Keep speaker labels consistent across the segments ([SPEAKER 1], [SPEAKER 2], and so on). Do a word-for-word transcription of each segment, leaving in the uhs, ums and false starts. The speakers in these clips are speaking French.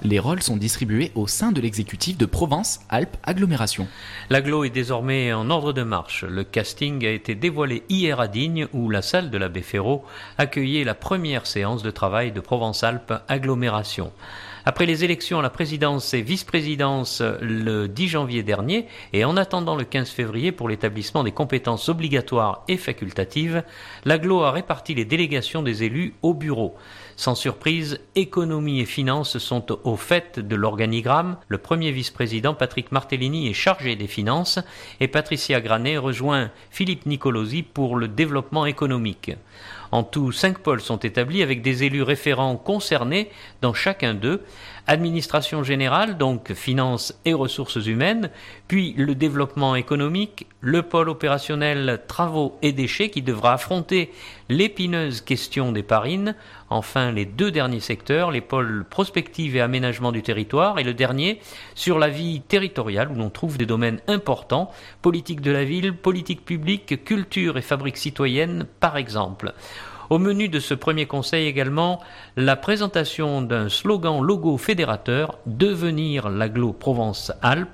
[SPEAKER 1] Les rôles sont distribués au sein de l'exécutif de Provence-Alpes-Agglomération.
[SPEAKER 2] L'agglo est désormais en ordre de marche. Le casting a été dévoilé hier à Digne, où la salle de l'abbé Ferraud accueillait la première séance de travail de Provence-Alpes-Agglomération. Après les élections à la présidence et vice-présidence le dix janvier dernier, et en attendant le quinze février pour l'établissement des compétences obligatoires et facultatives, l'agglo a réparti les délégations des élus au bureau. Sans surprise, économie et finances sont au fait de l'organigramme. Le premier vice-président, Patrick Martellini, est chargé des finances et Patricia Granet rejoint Philippe Nicolosi pour le développement économique. En tout, cinq pôles sont établis avec des élus référents concernés dans chacun d'eux. Administration générale, donc finances et ressources humaines, puis le développement économique, le pôle opérationnel travaux et déchets qui devra affronter l'épineuse question des parines, enfin les deux derniers secteurs, les pôles prospective et aménagement du territoire, et le dernier sur la vie territoriale où l'on trouve des domaines importants, politique de la ville, politique publique, culture et fabrique citoyenne par exemple. Au menu de ce premier conseil également, la présentation d'un slogan logo fédérateur « Devenir l'agglo Provence-Alpes »,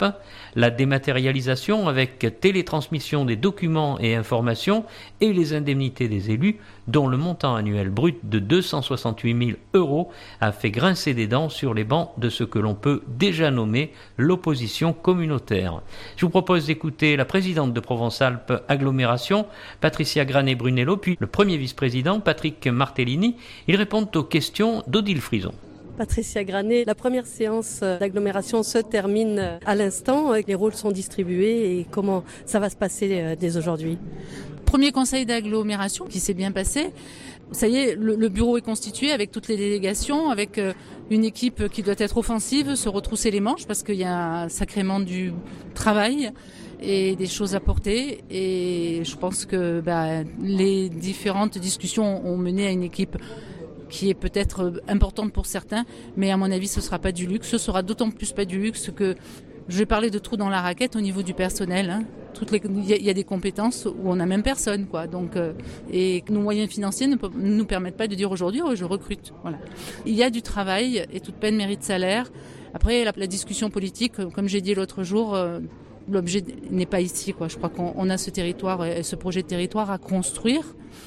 [SPEAKER 2] la dématérialisation avec télétransmission des documents et informations et les indemnités des élus, dont le montant annuel brut de deux cent soixante-huit mille euros a fait grincer des dents sur les bancs de ce que l'on peut déjà nommer l'opposition communautaire. Je vous propose d'écouter la présidente de Provence-Alpes-Agglomération, Patricia Granet-Brunello, puis le premier vice-président, Patrick Martellini. Ils répondent aux questions d'Odile Frison.
[SPEAKER 3] Patricia Granet, la première séance d'agglomération se termine à l'instant. Les rôles sont distribués et comment ça va se passer dès aujourd'hui?
[SPEAKER 4] Premier conseil d'agglomération qui s'est bien passé. Ça y est, le, le bureau est constitué avec toutes les délégations, avec euh, une équipe qui doit être offensive, se retrousser les manches parce qu'il y a sacrément du travail et des choses à porter. Et je pense que bah, les différentes discussions ont mené à une équipe qui est peut-être importante pour certains, mais à mon avis ce ne sera pas du luxe. Ce sera d'autant plus pas du luxe que je vais parler de trous dans la raquette au niveau du personnel. Hein. Toutes les, il y, a, il y a des compétences où on n'a même personne, quoi. Donc, euh, et nos moyens financiers ne peut, nous permettent pas de dire aujourd'hui oh, je recrute. Voilà. Il y a du travail et toute peine mérite salaire. Après la, la discussion politique, comme j'ai dit l'autre jour, euh, l'objet n'est pas ici, quoi. Je crois qu'on on a ce territoire et ce projet de territoire à construire.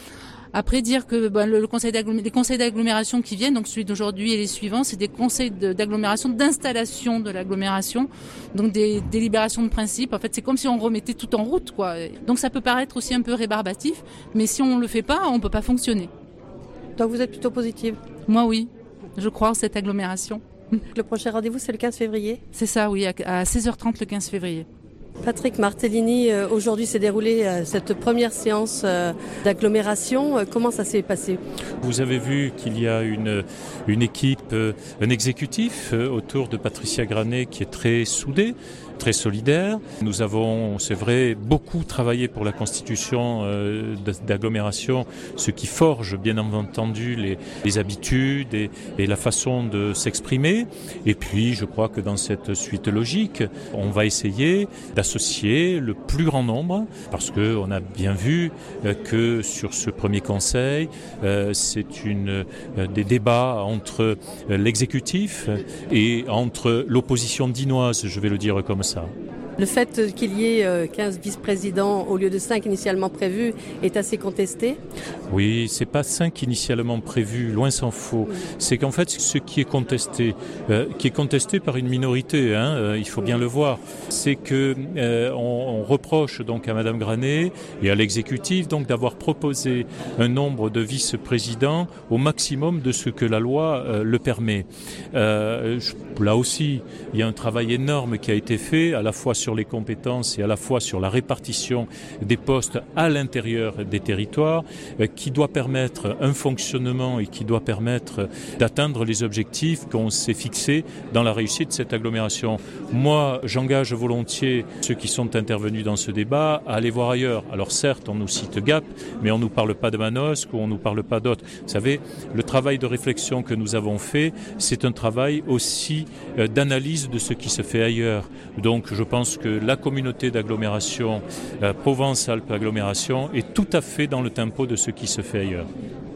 [SPEAKER 4] Après dire que ben, le, le conseil les conseils d'agglomération qui viennent, donc celui d'aujourd'hui et les suivants, c'est des conseils de, d'agglomération, d'installation de l'agglomération, donc des délibérations de principe. En fait, c'est comme si on remettait tout en route, quoi. Donc ça peut paraître aussi un peu rébarbatif, mais si on le fait pas, on peut pas fonctionner.
[SPEAKER 3] Donc vous êtes plutôt positive?
[SPEAKER 4] Moi, oui. Je crois en cette agglomération.
[SPEAKER 3] Le prochain rendez-vous, c'est le quinze février?
[SPEAKER 4] C'est ça, oui, à, à seize heures trente le quinze février.
[SPEAKER 3] Patrick Martellini, aujourd'hui s'est déroulée cette première séance d'agglomération. Comment ça s'est passé?
[SPEAKER 5] Vous avez vu qu'il y a une, une équipe, un exécutif autour de Patricia Granet qui est très soudé, très solidaire. Nous avons, c'est vrai, beaucoup travaillé pour la constitution euh, d'agglomération, ce qui forge bien entendu les, les habitudes et, et la façon de s'exprimer. Et puis, je crois que dans cette suite logique, on va essayer d'associer le plus grand nombre, parce qu'on a bien vu euh, que sur ce premier conseil, euh, c'est une, euh, des débats entre euh, l'exécutif et entre l'opposition dinoise, je vais le dire comme ça.
[SPEAKER 3] Le fait qu'il y ait quinze vice-présidents au lieu de cinq initialement prévus est assez contesté?
[SPEAKER 5] Oui, c'est pas cinq initialement prévus, loin s'en faut. C'est qu'en fait, ce qui est contesté, euh, qui est contesté par une minorité, hein, euh, il faut bien le voir, c'est que euh, on, on reproche donc à Madame Granet et à l'exécutif donc d'avoir proposé un nombre de vice-présidents au maximum de ce que la loi euh, le permet. Euh, je, là aussi, il y a un travail énorme qui a été fait, à la fois sur les compétences et à la fois sur la répartition des postes à l'intérieur des territoires, euh, qui doit permettre un fonctionnement et qui doit permettre d'atteindre les objectifs qu'on s'est fixés dans la réussite de cette agglomération. Moi, j'engage volontiers ceux qui sont intervenus dans ce débat à aller voir ailleurs. Alors certes, on nous cite Gap, mais on ne nous parle pas de Manosque ou on ne nous parle pas d'autres. Vous savez, le travail de réflexion que nous avons fait, c'est un travail aussi euh, d'analyse de ce qui se fait ailleurs. Donc je pense que la communauté d'agglomération, euh, Provence-Alpes-Agglomération, est tout à fait dans le tempo de ce qui se fait ailleurs.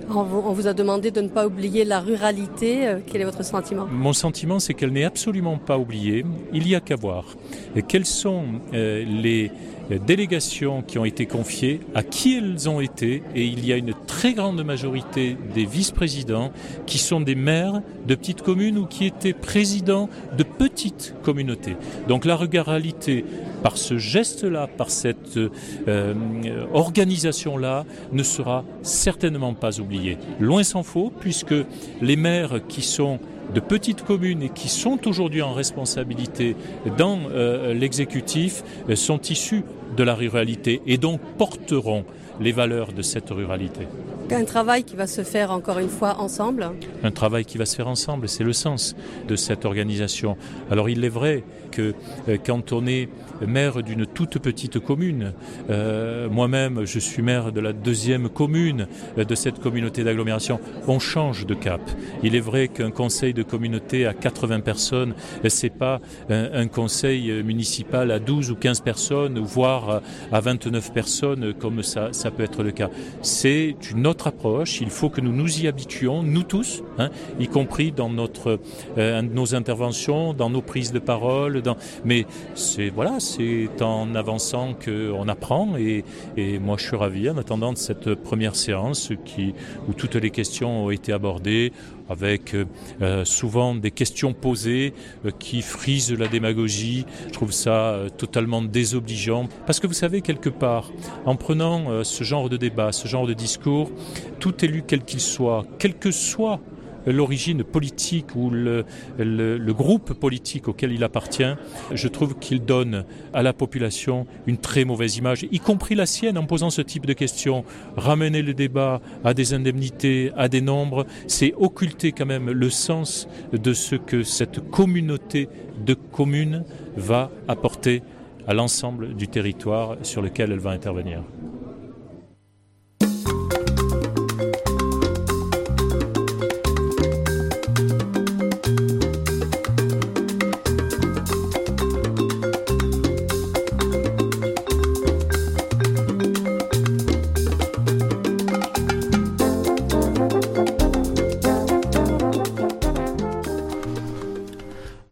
[SPEAKER 3] On vous, on vous a demandé de ne pas oublier la ruralité. Quel est votre sentiment ?
[SPEAKER 5] Mon sentiment, c'est qu'elle n'est absolument pas oubliée. Il y a qu'à voir. Quelles sont euh, les délégations qui ont été confiées, à qui elles ont été, et il y a une très grande majorité des vice-présidents qui sont des maires de petites communes ou qui étaient présidents de petites communautés. Donc la ruralité, par ce geste-là, par cette euh, organisation-là, ne sera certainement pas oubliée. Loin s'en faut, puisque les maires qui sont de petites communes et qui sont aujourd'hui en responsabilité dans euh, l'exécutif euh, sont issus de la ruralité et donc porteront les valeurs de cette ruralité.
[SPEAKER 3] Un travail qui va se faire encore une fois ensemble.
[SPEAKER 5] Un travail qui va se faire ensemble, c'est le sens de cette organisation. Alors il est vrai que euh, quand on est maire d'une toute petite commune, euh, moi-même je suis maire de la deuxième commune euh, de cette communauté d'agglomération, on change de cap. Il est vrai qu'un conseil de communauté à quatre-vingts personnes, euh, c'est pas un, un conseil municipal à douze ou quinze personnes, voire à vingt-neuf personnes comme ça, ça peut être le cas. C'est une autre approche, il faut que nous nous y habituions, nous tous, hein, y compris dans notre, euh, nos interventions, dans nos prises de parole, dans... mais c'est voilà, c'est en avançant qu'on apprend et, et moi je suis ravi en attendant de cette première séance qui, où toutes les questions ont été abordées avec euh, souvent des questions posées euh, qui frisent la démagogie. Je trouve ça euh, totalement désobligeant parce que vous savez, quelque part, en prenant euh, ce genre de débat, ce genre de discours, tout élu quel qu'il soit, quel que soit l'origine politique ou le, le, le groupe politique auquel il appartient, je trouve qu'il donne à la population une très mauvaise image, y compris la sienne, en posant ce type de questions. Ramener le débat à des indemnités, à des nombres, c'est occulter quand même le sens de ce que cette communauté de communes va apporter à l'ensemble du territoire sur lequel elle va intervenir.